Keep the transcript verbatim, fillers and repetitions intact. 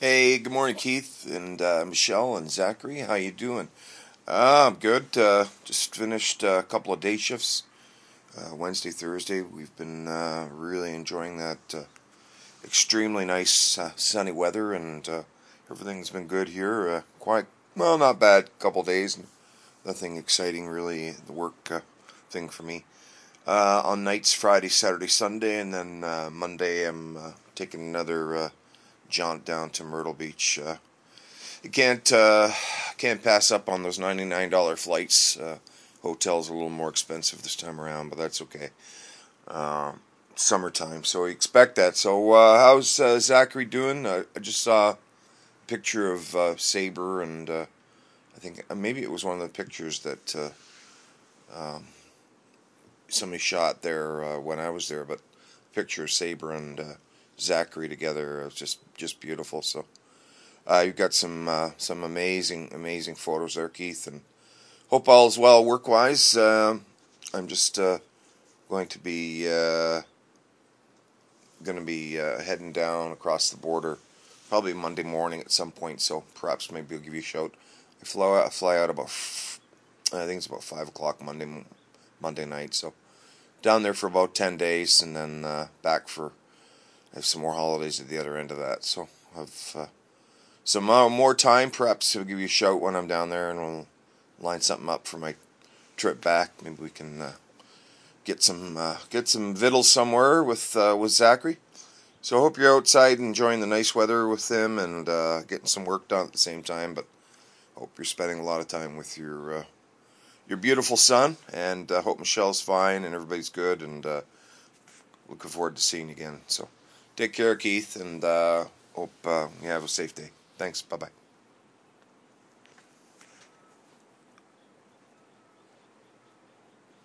Hey, good morning, Keith and uh, Michelle and Zachary. How you doing? Uh, I'm good. Uh, just finished a couple of day shifts. Uh, Wednesday, Thursday. We've been uh, really enjoying that uh, extremely nice uh, sunny weather, and uh, everything's been good here. Uh, quite well, not bad. Couple days. Nothing exciting really. The work uh, thing for me. Uh, on nights, Friday, Saturday, Sunday, and then uh, Monday, I'm uh, taking another uh, jaunt down to Myrtle Beach. Uh, You can't uh, can't pass up on those ninety nine dollar flights. Uh, hotels are a little more expensive this time around, but that's okay. Um, Summertime, so we expect that. So uh, how's uh, Zachary doing? Uh, I just saw a picture of uh, Saber, and uh, I think uh, maybe it was one of the pictures that uh, um, somebody shot there uh, when I was there. But picture of Saber and uh, Zachary together was just just beautiful. So. Uh, you've got some uh, some amazing amazing photos there, Keith, and hope all is well work wise. Uh, I'm just uh, going to be uh, going to be uh, heading down across the border, probably Monday morning at some point. So perhaps maybe I'll give you a shout. I fly out, I fly out about f- I think it's about five o'clock Monday Monday night. So down there for about ten days, and then uh, back for I have some more holidays at the other end of that. So I've uh, some uh, more time. Perhaps I'll give you a shout when I'm down there, and we'll line something up for my trip back. Maybe we can uh, get some uh, get some vittles somewhere with uh, with Zachary. So I hope you're outside enjoying the nice weather with him and uh, getting some work done at the same time. But I hope you're spending a lot of time with your uh, your beautiful son, and I uh, hope Michelle's fine and everybody's good. And uh, looking forward to seeing you again. So take care, Keith, and uh, hope uh, you have a safe day. Thanks. Bye bye.